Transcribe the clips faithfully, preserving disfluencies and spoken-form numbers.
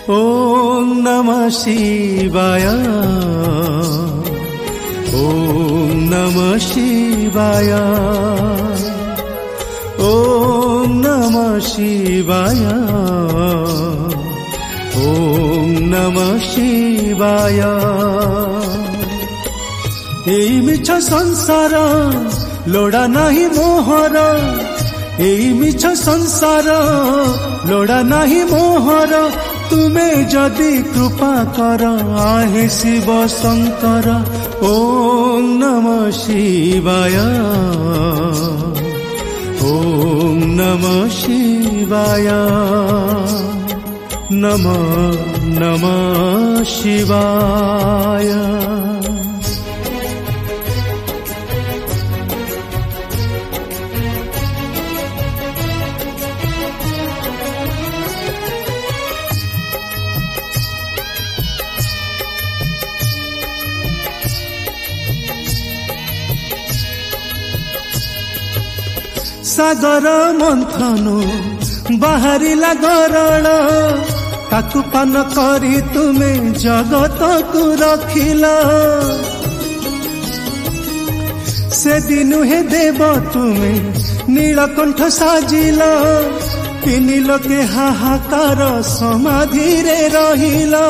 ओम नमः शिवाय ओम नमः शिवाय ओम नमः शिवाय ओम नमः शिवाय। एई मिछ संसार लोड़ा नाही मोहर, एई मिछ संसार लोड़ा नाही मोहर, तुमे जदि कृपा कर आहे शिव शंकर। ओम नमः शिवाय ओम नमः शिवाय नमः नमः शिवाय। सागर मंथनु बाहरिला गरण, ताकु पान करी तुमे जगत को रखिला। से दिनु हे देव तुमे नीलकंठ साजिला, तीन लोके हाहाकार समाधि रे रहिला।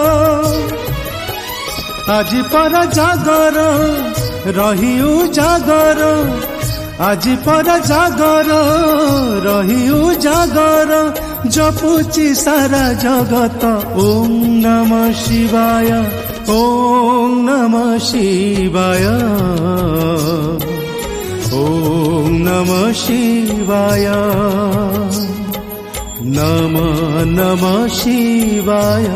आज पर जागर रही उजागर, आज पर जागर रही उजागर, जपुची सारा जगत। ओम नमः शिवाय ओम नमः शिवाय ओम नमः शिवाय नमः नमः शिवाय।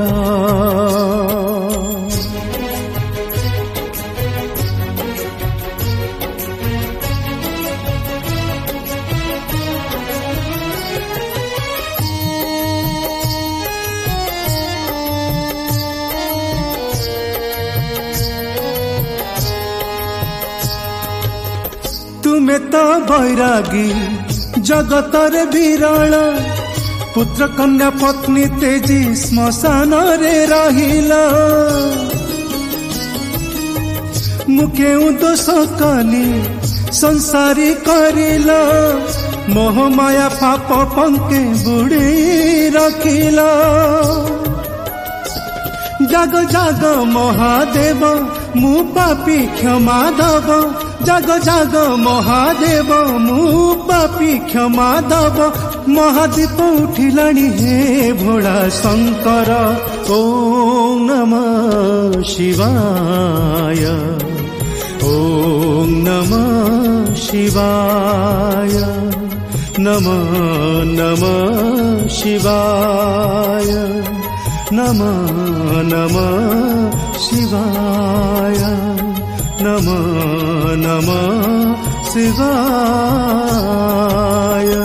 तुमे तो बैरागी जगतर विरल, पुत्र कन्या पत्नी तेजी श्मशान रे रहिला। मुखे दोष कली संसारी करिला, मोह माया पाप पंके बुड़ी रखिला। जाग जाग महादेव मु पापी क्षमा दब, जाग जाग महादेव मु पापी क्षमा दब। महादीप उठिलाणी हे भोला शंकर। ओम नमः शिवाय ओम नमः शिवाय नमः नमः शिवाय नमः नमः शिवाय नमः नमः शिवाय।